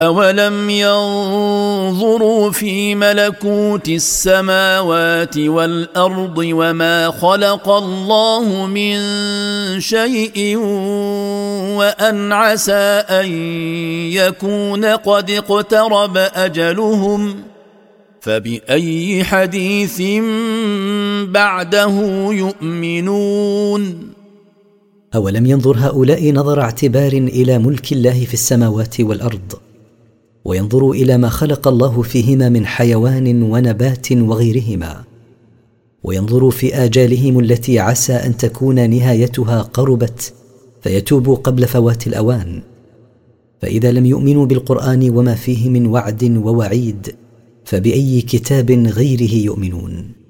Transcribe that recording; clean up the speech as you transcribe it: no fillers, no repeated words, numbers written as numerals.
أولم ينظروا في ملكوت السماوات والأرض وما خلق الله من شيء وأن عسى أن يكون قد اقترب أجلهم فبأي حديث بعده يؤمنون. أولم ينظر هؤلاء نظر اعتبار إلى ملك الله في السماوات والأرض، وينظروا إلى ما خلق الله فيهما من حيوان ونبات وغيرهما، وينظروا في آجالهم التي عسى أن تكون نهايتها قربت فيتوبوا قبل فوات الأوان. فإذا لم يؤمنوا بالقرآن وما فيه من وعد ووعيد فبأي كتاب غيره يؤمنون؟